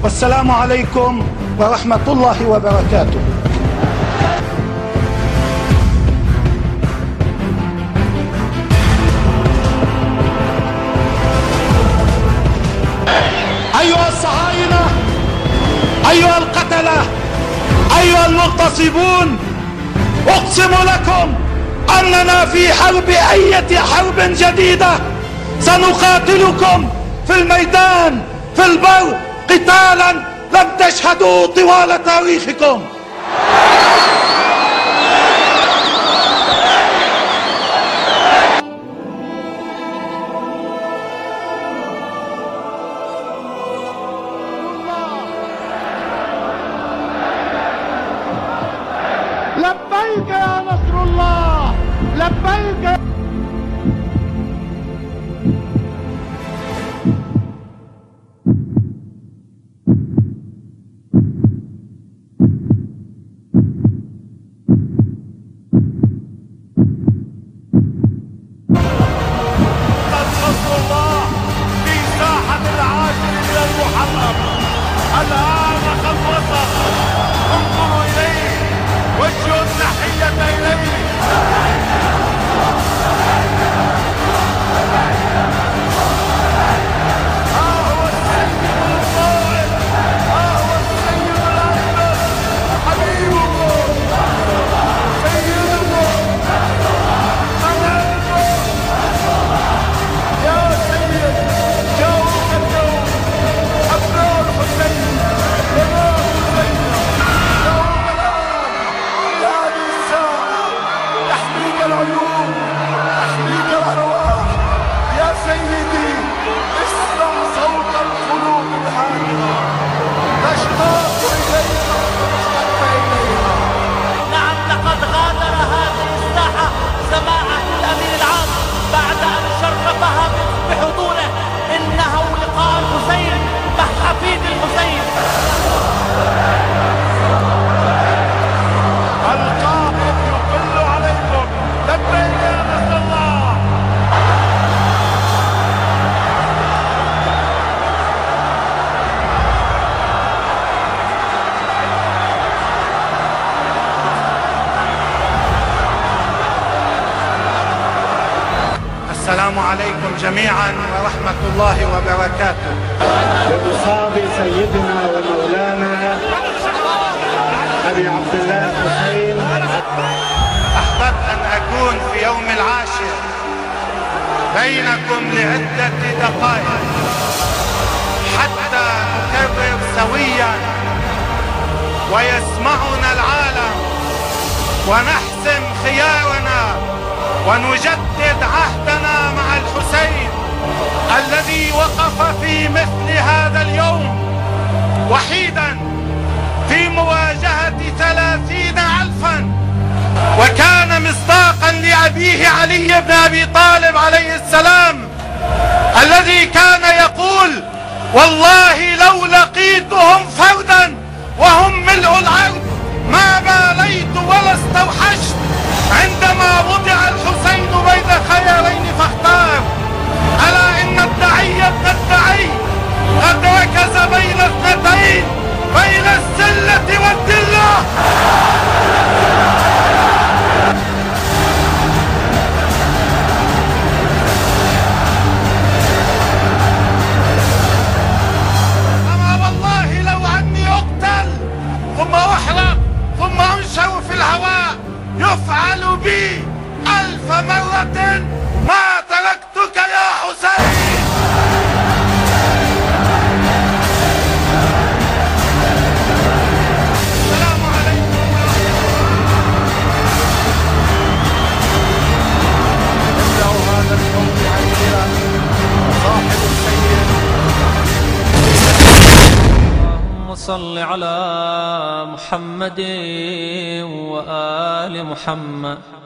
والسلام عليكم ورحمة الله وبركاته. أيها الصهاينة، أيها القتلة، أيها المغتصبون، أقسم لكم أننا في حرب أية حرب جديدة سنقاتلكم في الميدان في البر قتالا لم تشهدوا طوال تاريخكم. لبيك يا نصر الله، لبيك. نصر الله في ساحة العاشر من المحرم، الآن قد وصل، انظروا إليه، وجهوا التحية إليه. السلام عليكم جميعا ورحمة الله وبركاته. بمصاب سيدنا ومولانا أبي عبد الله الحسين، أحببت أن أكون في يوم العاشر بينكم لعدة دقائق حتى نكرر سويا ويسمعنا العالم ونحسم خيارنا ونجدد عهدنا مع الحسين الذي وقف في مثل هذا اليوم وحيدا في مواجهة 30,000، وكان مصداقا لأبيه علي بن أبي طالب عليه السلام الذي كان يقول: والله لو لقيتهم فردا وهم ملء الأرض ما باليت ولا استوحشت. عندما وضع الحسين بين خيارين فاختار. ألا إن الدعي ابن الدعي قد ركز بين اثنتين، بين السلة والدلة. أما والله لو عني أقتل ثم أحرق ثم أنشر في الهواء يفعل بي 1000 مرة ما تركتك يا حسين. السلام عليكم نبدأ هذا اليوم بعيدنا صاحب السيد. اللهم صل على محمد وآل محمد.